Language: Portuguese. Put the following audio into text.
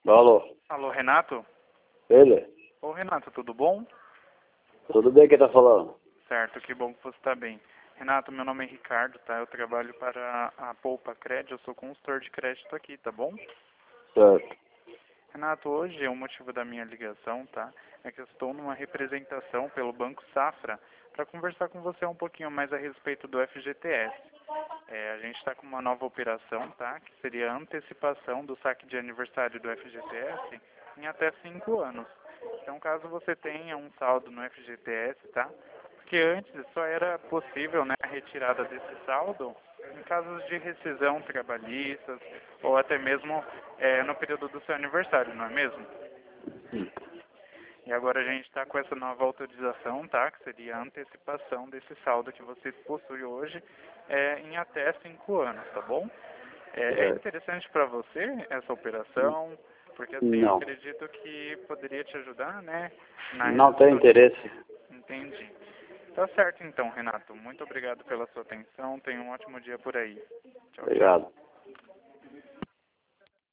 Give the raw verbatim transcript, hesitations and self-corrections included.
Alô, Alô, Renato? ele? Ô, Renato, tudo bom? Tudo bem quem tá falando? Certo, que bom que você está bem. Renato, meu nome é Ricardo, tá? Eu trabalho para a Poupa Crédito, eu sou consultor de crédito aqui, tá bom? Certo. Renato, hoje o motivo da minha ligação, tá? É que eu estou numa representação pelo Banco Safra para conversar com você um pouquinho mais a respeito do F G T S. É, a gente está com uma nova operação, tá? Que seria a antecipação do saque de aniversário do F G T S em até cinco anos. Então, caso você tenha um saldo no F G T S, tá? Porque antes só era possível, né, a retirada desse saldo em casos de rescisão trabalhistas ou até mesmo é, no período do seu aniversário, não é mesmo? Hum. E agora a gente está com essa nova autorização, tá? Que seria a antecipação desse saldo que você possui hoje é, em até cinco anos, tá bom? É, é Certo. interessante para você essa operação, porque assim, eu Não. acredito que poderia te ajudar, né? Na Não tem redução de... interesse. Entendi. Tá certo então, Renato. Muito obrigado pela sua atenção. Tenha um ótimo dia por aí. Tchau, tchau. Obrigado.